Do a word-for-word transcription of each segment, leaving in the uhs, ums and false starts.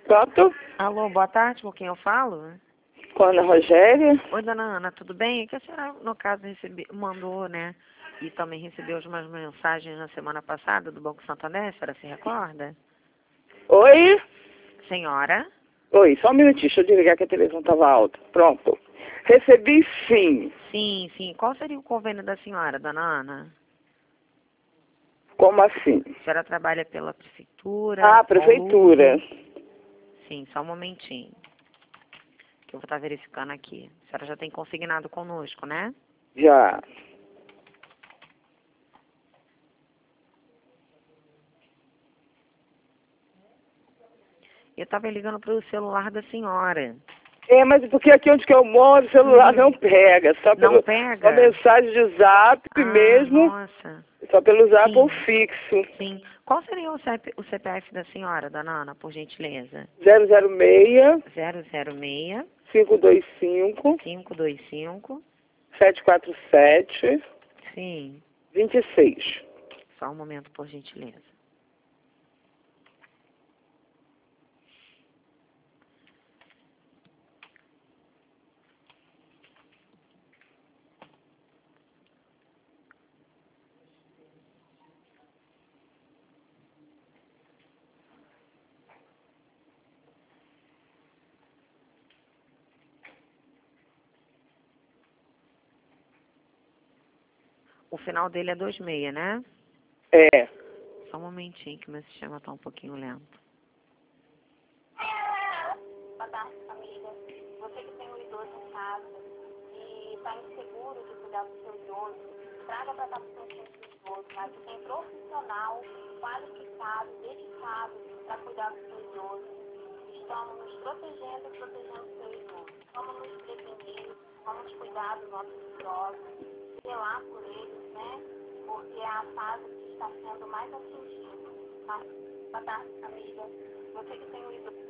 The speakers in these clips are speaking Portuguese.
Pronto? Alô, boa tarde, com quem eu falo? Com a Ana Rogéria. Oi, dona Ana, tudo bem? É que a senhora, no caso, recebe, mandou, né? E também recebeu umas mensagens na semana passada do Banco Santander, a senhora se recorda? Oi? Senhora? Oi, só um minutinho, deixa eu desligar que a televisão estava alta. Pronto. Recebi sim. Sim, sim. Qual seria o convênio da senhora, dona Ana? Como assim? A senhora trabalha pela prefeitura? Ah, com prefeitura. Luso? Sim, só um momentinho. Que eu vou estar verificando aqui. A senhora já tem consignado conosco, né? Já. Eu estava ligando para o celular da senhora. É, mas porque aqui onde que eu moro, o celular Uhum. não pega. Só Não pelo, pega? só mensagem de zap Ah, mesmo. nossa. Só pelo zap ou Sim, fixo. sim. Qual seria o, C P, o C P F da senhora, dona Ana, por gentileza? zero zero seis, zero zero seis, cinco dois cinco, cinco dois cinco. sete quatro sete, Sim. dois seis. Só um momento, por gentileza. O final dele é dois seis, né? É. Só um momentinho que meu sistema está um pouquinho lento. Boa tarde, família. Você que tem um idoso em casa e está inseguro de cuidar do seu idoso, traga para estar presente do idoso, mas que tem profissional qualificado, dedicado para cuidar do seu idoso. Estamos nos protegendo e protegendo o seu idoso. Vamos nos prevenir, vamos cuidar dos nossos idosos, zelar por eles, né? Porque é a fase que está sendo mais atingida. Tá? Boa tarde, família. Você que tem um idoso.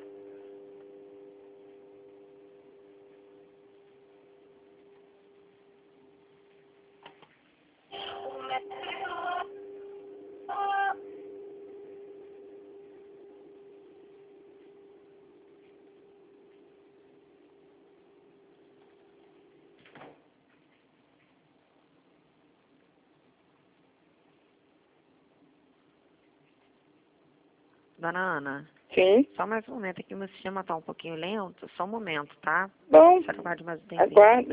Dona Ana, Sim. só mais um momento aqui, meu sistema está um pouquinho lento. Só um momento, tá? Bom, Só acabar de mais um tempinho. aguardo.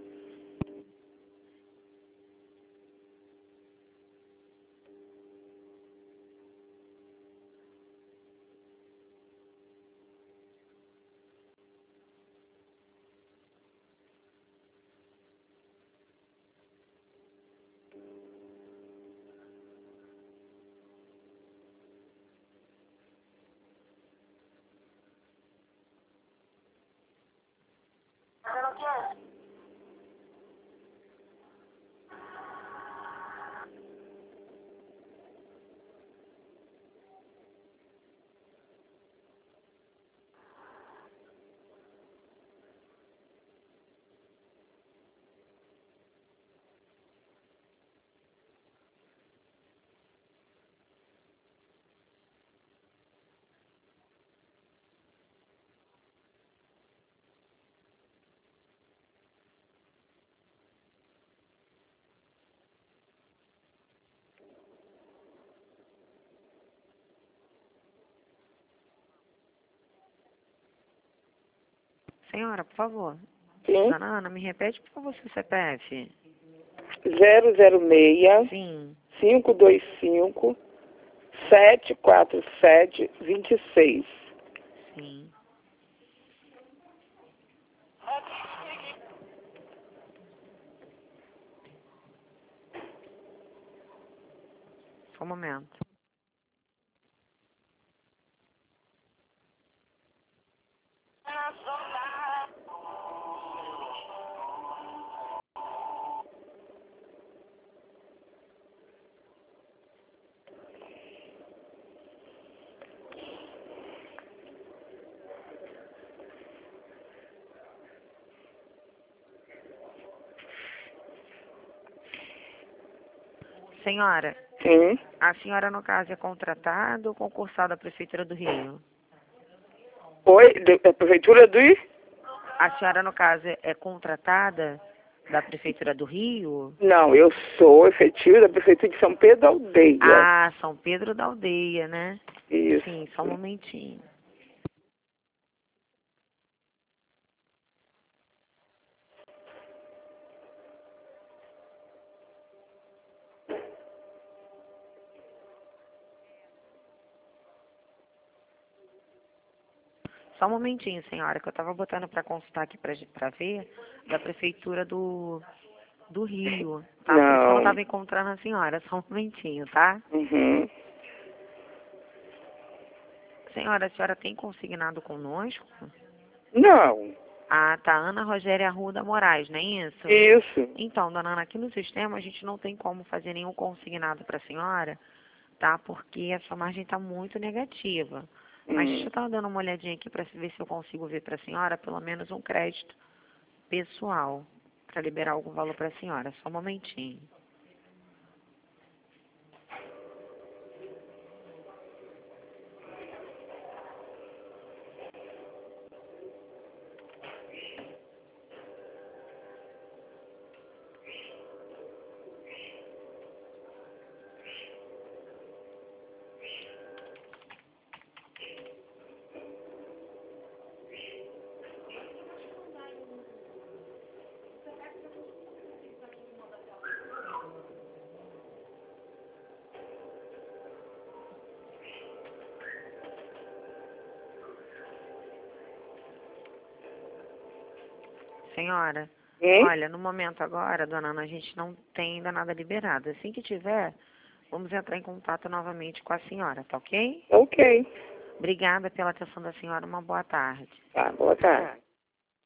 Senhora, por favor. Sim. Dona Ana, me repete, por favor, seu C P F. zero zero seis, Sim. cinco dois cinco, sete quatro sete, dois seis. Sim. Só um momento. Senhora, Sim. a senhora, no caso, é contratada ou concursada da Prefeitura do Rio? Oi, da Prefeitura do... A senhora, no caso, é, é contratada da Prefeitura do Rio? Não, eu sou efetivo da Prefeitura de São Pedro da Aldeia. Ah, São Pedro da Aldeia, né? Isso. Sim, só um momentinho. Só um momentinho, senhora, que eu estava botando para consultar aqui para ver da Prefeitura do, do Rio, tá? Por isso que eu não Não. estava encontrando a senhora. Só um momentinho, tá? Uhum. Senhora, a senhora tem consignado conosco? Não. Ah, tá. Ana Rogéria Arruda Moraes, não é isso? Isso. Então, dona Ana, aqui no sistema a gente não tem como fazer nenhum consignado para a senhora, tá? Porque a sua margem está muito negativa. Mas deixa eu Hum. estar dando uma olhadinha aqui para ver se eu consigo ver para a senhora pelo menos um crédito pessoal para liberar algum valor para a senhora. Só um momentinho. Senhora, Hum? olha, no momento agora, dona Ana, a gente não tem ainda nada liberado. Assim que tiver, vamos entrar em contato novamente com a senhora, tá ok? Ok. Obrigada pela atenção da senhora. Uma boa tarde. Tá, boa tarde.